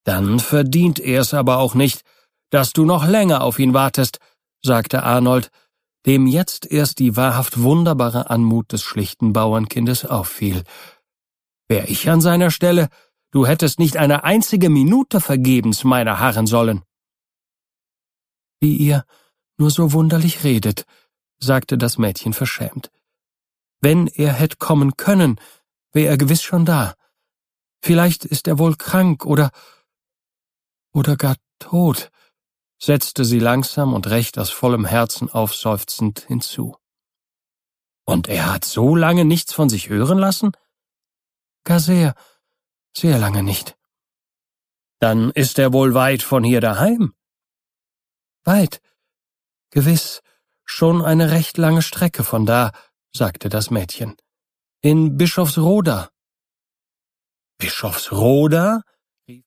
»Dann verdient er's aber auch nicht, dass du noch länger auf ihn wartest«, sagte Arnold, dem jetzt erst die wahrhaft wunderbare Anmut des schlichten Bauernkindes auffiel. »Wär ich an seiner Stelle, du hättest nicht eine einzige Minute vergebens meiner harren sollen.« »Wie ihr nur so wunderlich redet«, sagte das Mädchen verschämt. »Wenn er hätt kommen können, wär er gewiss schon da. Vielleicht ist er wohl krank oder gar tot«, setzte sie langsam und recht aus vollem Herzen aufseufzend hinzu. »Und er hat so lange nichts von sich hören lassen?« »Gar sehr, sehr lange nicht.« »Dann ist er wohl weit von hier daheim?« »Weit, gewiss, schon eine recht lange Strecke von da«, sagte das Mädchen. »In Bischofsroda.« »Bischofsroda?«